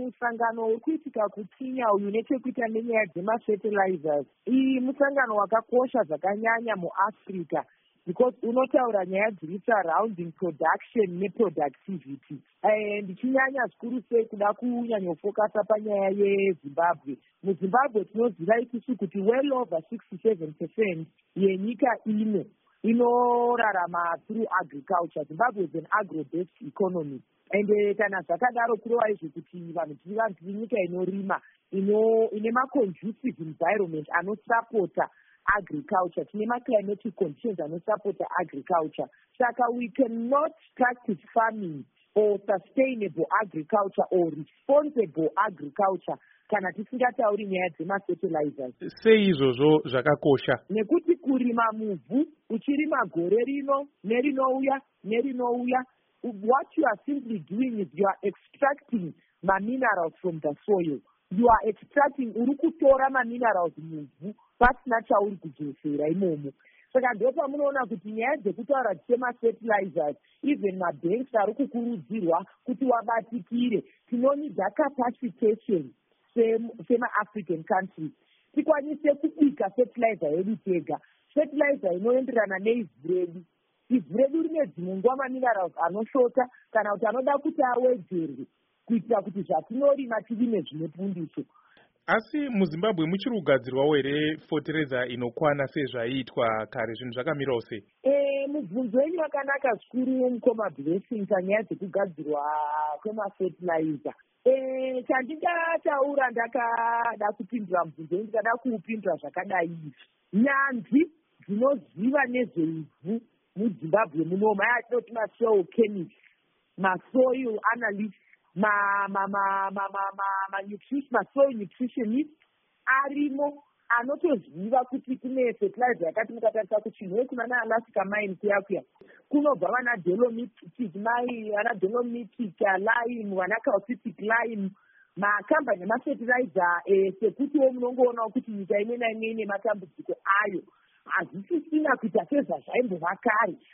musangano uri kuitika kukenya uyu nechekuita nenyaya dzemafertilizers iyi musangano wakakosha zvakanyanya muafrica because unotaura nyaya dziri surrounding production neproductivity. Ndichinyanya zvikuru sei kuda kunyanyofokasa panyaya yezimbabwe. Muzimbabwe tinoziva isusu kuti well over 67% yenyika ino inorarama through agriculture. Zimbabwe is an agro-based economy. And kana zvakadaro kureva izvo kuti vanhu tiri vanhu tiri nyika inorima ine ma-conducive environment anosapota agriculture. Tine ma-climatic conditions anosapota agriculture. Saka we cannot practice farming or sustainable agriculture or responsible agriculture kana tisingatauri nyaya dzema-fertilizers. Sei izvozvo zvakakosha? Nekuti kurima muvhu uchirima gore rino nerinouya what you are simply doing is you are extracting ma-minerals from the soil. You are extracting, uri kutora ma-minerals muvhu pasina chauri kudzosera imomo. Saka ndopa munoona kuti nyaya dzekutaura dzema-fertilizers, even mabanks ari kukurudzirwa kuti wabatikire. Tinonida capacitation sema-African countries. Tikwanise kubika fertilizer yedu tega. Fertilizer inoenderana neivhu redu. Ivhu redu rine dzimungwa ma-minerals anoshota kana kuti anoda kuti awedzerwe kuitira kuti zvatinorima tivi nezvinepundiso. Asi muZimbabwe muchiri kugadzirwawo here fertilizer inokwana sezvaiitwa kare? Zvinhu zvakamirawo sei? Mubvunzo wenyu wakanaka zvikuru mukoma Blessing panyaya dzekugadzirwa kwemafertilizer. Chandingataura ndakada kupindura mubvunzo wenyu ndikada kuupindura zvakadai izvi. Nyanzvi dzinoziva nezveivhu muZimbabwe muno maya tinoti ma-soil chemists, ma-soil analysts, ma-soil nutritionists arimo anotoziva kuti kune fertilizer yakati mukatarisa kuchinwe kuna naAlaska mine kuya kunobva vana dolomitic mine, vana dolomitic lime, vana calcitic lime, makambani emafertilizer sekutiwo munongoonawo kuti nyika imwe naimwe ine matambudziko ayo. Hazvisisina kuita sezvazvaimbova kare.